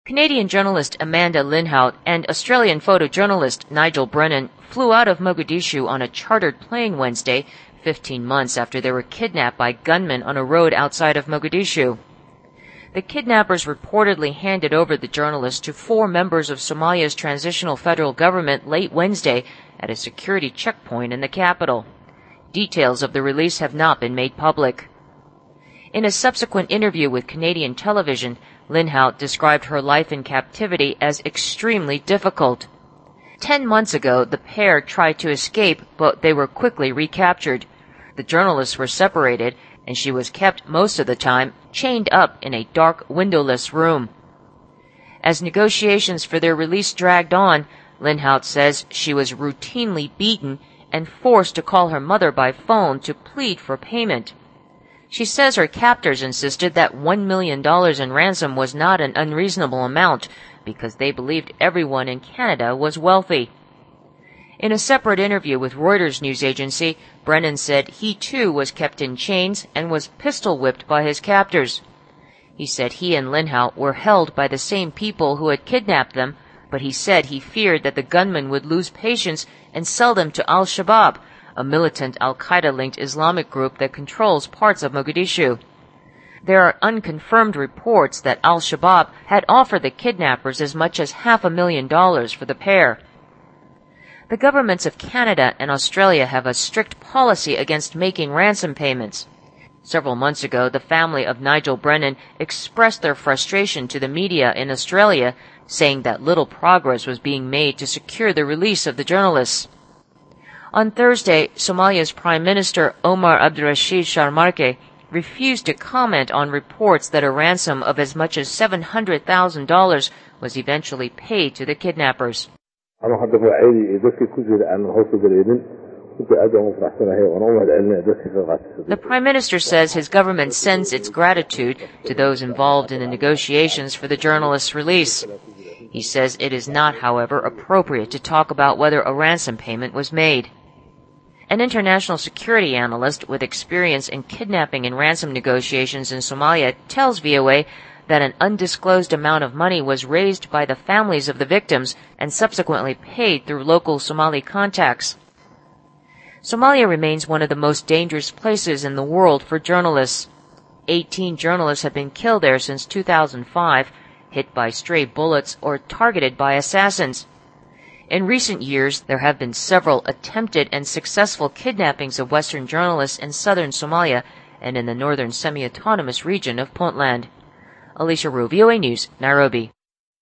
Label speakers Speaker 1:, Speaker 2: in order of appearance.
Speaker 1: Canadian journalist Amanda Linhout and Australian photojournalist Nigel Brennan flew out of Mogadishu on a chartered plane Wednesday, 15 months after they were kidnapped by gunmen on a road outside of Mogadishu. The kidnappers reportedly handed over the journalists to 4 members of Somalia's transitional federal government late Wednesday at a security checkpoint in the capital. Details of the release have not been made public. In a subsequent interview with Canadian television, Linhout described her life in captivity as extremely difficult. 10 months ago, the pair tried to escape, but they were quickly recaptured. The journalists were separated, and she was kept most of the time chained up in a dark, windowless room. As negotiations for their release dragged on, Linhout says she was routinely beaten and forced to call her mother by phone to plead for payment. She says her captors insisted that $1 million in ransom was not an unreasonable amount because they believed everyone in Canada was wealthy. In a separate interview with Reuters news agency, Brennan said he too was kept in chains and was pistol-whipped by his captors. He said he and Linhout were held by the same people who had kidnapped them, but he said he feared that the gunmen would lose patience and sell them to Al-Shabaab, a militant Al-Qaeda-linked Islamic group that controls parts of Mogadishu. There are unconfirmed reports that Al-Shabaab had offered the kidnappers as much as $500,000 for the pair. The governments of Canada and Australia have a strict policy against making ransom payments. Several months ago, the family of Nigel Brennan expressed their frustration to the media in Australia, saying that little progress was being made to secure the release of the journalists. On Thursday, Somalia's Prime Minister Omar Abdirashid Sharmarke refused to comment on reports that a ransom of as much as $700,000 was eventually paid to the kidnappers. The Prime Minister says his government sends its gratitude to those involved in the negotiations for the journalists' release. He says it is not, however, appropriate to talk about whether a ransom payment was made. An international security analyst with experience in kidnapping and ransom negotiations in Somalia tells VOA that an undisclosed amount of money was raised by the families of the victims and subsequently paid through local Somali contacts. Somalia remains one of the most dangerous places in the world for journalists. 18 journalists have been killed there since 2005, hit by stray bullets or targeted by assassins. In recent years, there have been several attempted and successful kidnappings of Western journalists in southern Somalia and in the northern semi-autonomous region of Puntland. Alicia Roux, VOA News, Nairobi.